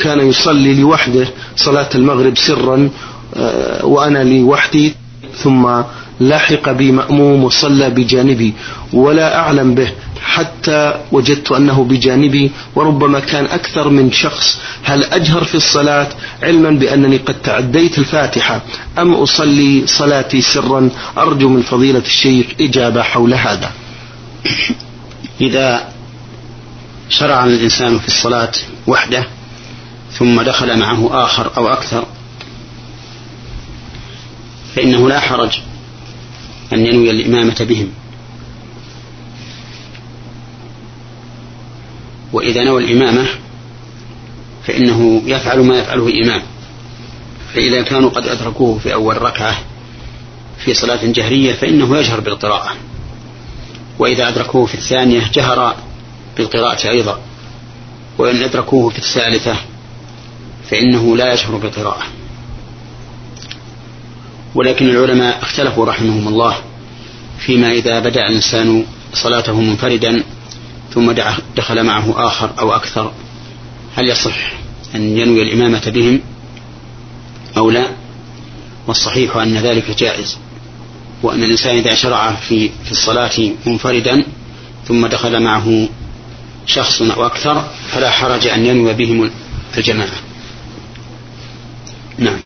كان يصلي لوحده صلاة المغرب سرا وأنا لوحدي، ثم لاحق بي مأموم وصلى بجانبي ولا أعلم به حتى وجدت أنه بجانبي وربما كان أكثر من شخص، هل أجهر في الصلاة علما بأنني قد تعديت الفاتحة أم أصلي صلاتي سرا؟ أرجو من فضيلة الشيخ إجابة حول هذا. إذا شرع الإنسان في الصلاة وحده ثم دخل معه آخر أو أكثر فإنه لا حرج أن ينوي الإمامة بهم، وإذا نوى الإمامة فإنه يفعل ما يفعله الإمام، فإذا كانوا قد أدركوه في أول ركعة في صلاة جهرية فإنه يجهر بالقراءة، وإذا أدركوه في الثانية جهر بالقراءة أيضا، وإن أدركوه في الثالثة فإنه لا يجهر بالقراءة. ولكن العلماء اختلفوا رحمهم الله فيما إذا بدأ الإنسان صلاته منفردا ثم دخل معه آخر أو أكثر، هل يصح أن ينوي الإمامة بهم أو لا؟ والصحيح أن ذلك جائز، وأن الإنسان إذا شرع في الصلاة منفردا ثم دخل معه شخص أو أكثر فلا حرج أن ينوي بهم الجماعة. نعم.